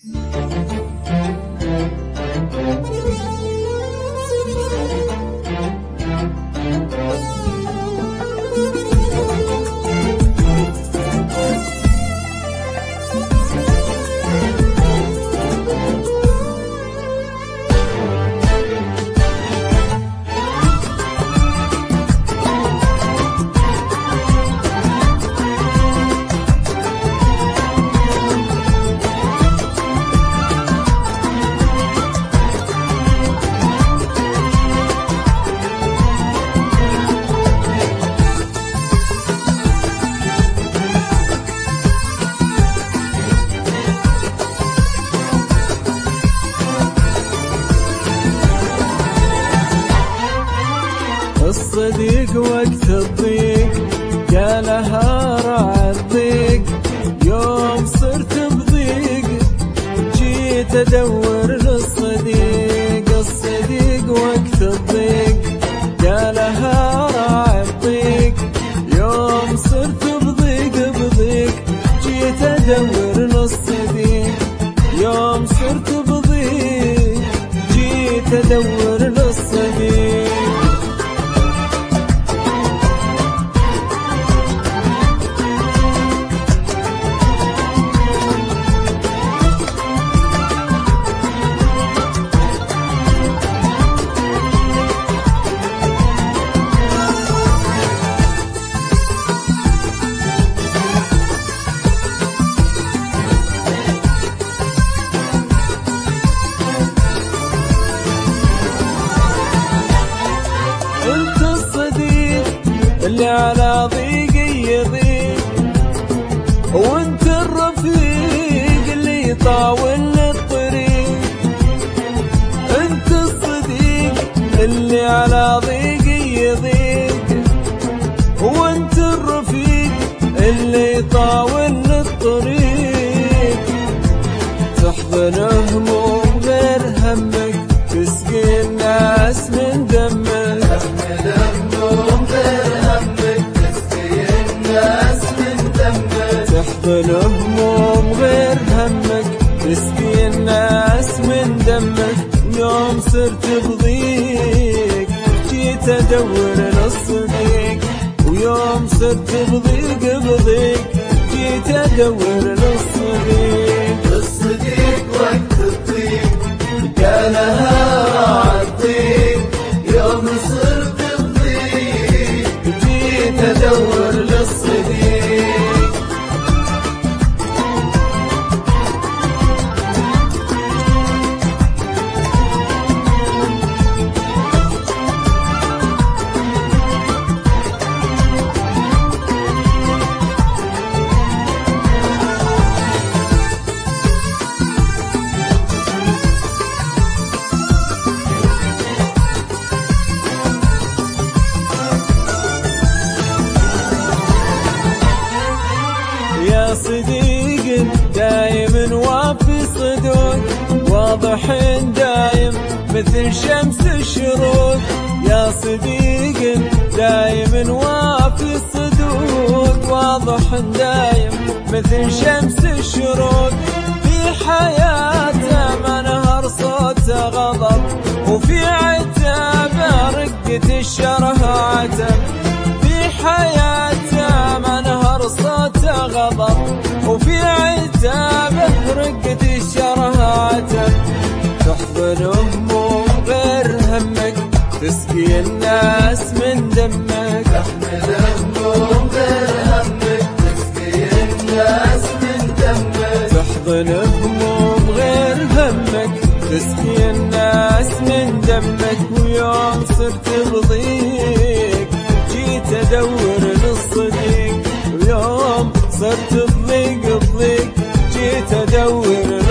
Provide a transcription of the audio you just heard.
الصديق وقت الضيق قالها راعى الضيق، يوم صرت بضيق جيت ادور للصديق. الصديق وقت الضيق قالها راعى الضيق، يوم صرت بضيق جيت ادور للصديق. يوم صرت بضيق جيت ادور للصديق. اللي على ضيقي يضيق، وانت الرفيق اللي يطاول الطريق. انت الصديق اللي على ضيقي يضيق، وانت الرفيق اللي يطاول الطريق. تحضن هموم غير همك، تسقي الناس من دمك. تحمل هموم غير همك، تسقي الناس من دمك. تحضن هموم غير همك، تسقي الناس من دمك. ويوم صرت بضيق جيت ادور للصديق. ويوم صرت بضيق جيت ادور للصديق. الصديق وقت الضيق قالها راعى الضيق، يوم صرت بضيق جيت ادور للصديق. صديق دايم وافي صدوق، واضح دايم مثل شمس الشروق. يا صديق دايم وافي صدوق، واضح دايم مثل شمس الشروق. في حياته منهر صوته غضب، وفي عتابه رقة الشره عتب. في حياته منهر صوته غضب، وفي عتابه رقة الشره عتب. تحضن هموم غير همك، تسقي الناس من دمك. تحمل هموم غير همك، تسقي الناس من دمك. تحضن هموم غير همك، تسقي الناس من دمك. ويوم صرت بضيق جيت ادور للصديق. ويوم صرت بضيق جيت ادور